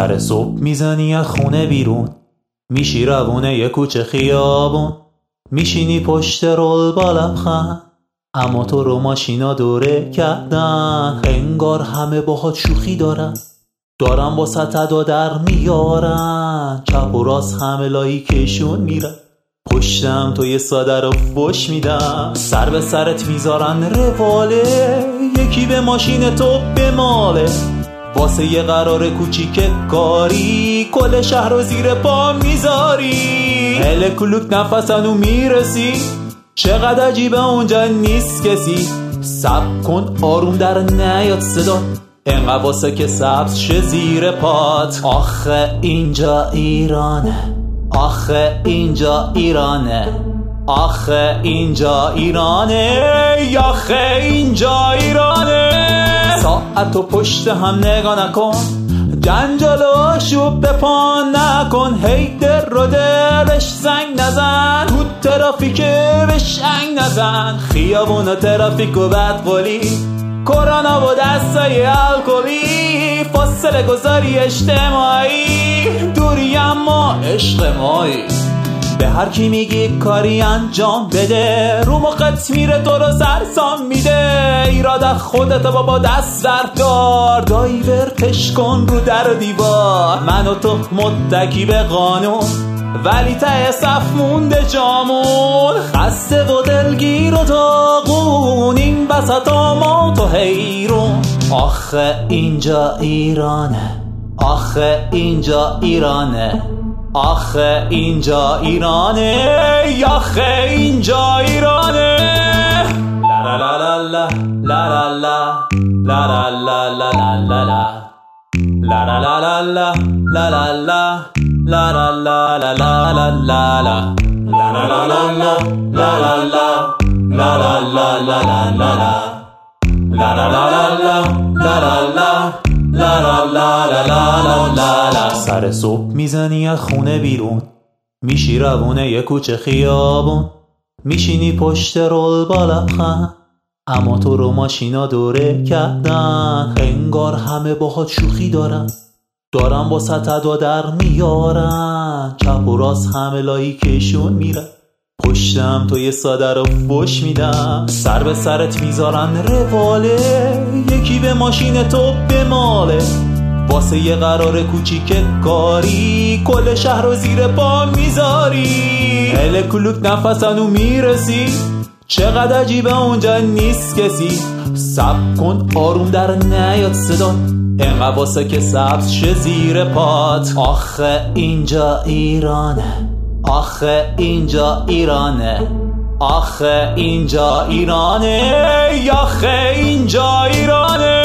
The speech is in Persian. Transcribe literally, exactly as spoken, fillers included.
سر صبح میزنی از خونه بیرون، میشی روونه یه کوچه خیابون، میشینی پشت رول با لبخند، اما تو رو ماشینا دوره کردن، انگار همه باهات شوخی دارن، دارن با ستدا در میارن، چپ و راست همه لایی کشون میرن، پشتم تو یه ساده رو فش میدم، سر به سرت میذارن رواله، یکی به ماشین تو بماله، واسه یه قرار کوچیک کاری کل شهر رو زیر پا میذاری، هل کلوک نفسنو میرسی، چقدر عجیبه اونجا نیست کسی، سب کن آروم در نیاد صدا، انقدر واسه که سبز شه زیر پات، آخه اینجا ایرانه، آخه اینجا ایرانه، آخه اینجا ایرانه، آخه اینجا ایرانه، ساعت و پشت هم نگاه نکن، جنجال و شوب به پا نکن، هی در رو درش زنگ نزن، تو ترافیک بهش انگ نزن، خیابون و ترافیک و بدقولی، کرونا و دستای الکلی، فاصله گذاری اجتماعی، دوری اما عشق مایی، به هر کی میگی کاری انجام بده، رو موقت میره تو رو سرسام میده، ایراد خودت بابا دست دردار، دایورتش کن رو در و دیوار، من و تو متکی به قانون، ولی ته صف مونده جامون، خسته و دلگیر و داغون، این بسطا ما تو حیرون، آخه اینجا ایرانه، آخه اینجا ایرانه، آخه اینجا ایرانه، آخه اینجا ایرانه، لا لا لا لا لا لا لا لا لا لا لا لا لا لا لا لا لا لا La la la la la la la la La la la la la la la la La la la la la la la La la la la la la la la La la la la la la la سر صبح میزنی از خونه بیرون، میشی روونه یه کوچه خیابون، میشینی پشت رول با لبخند، اما تو رو ماشینا دوره کردن، انگار همه باهات شوخی دارن، دارن با ستدا در میارن، چپ و راست همه لایی کشون میرن، پشتم تو یه ساده رو فش میدم، سر به سرت میذارن رواله، یکی به ماشین تو بماله، واسه یه قرار کوچیک کاری کل شهر رو زیر پا میذاری، هل کلوک نفسنو میرسی، چقدر عجیبه اونجا نیست کسی، سب کن آروم در نیاد صدا، انقدر واسه که سبز شه زیر پات، آخه اینجا ایرانه، آخه اینجا ایرانه، آخه اینجا ایرانه، آخه اینجا ایرانه.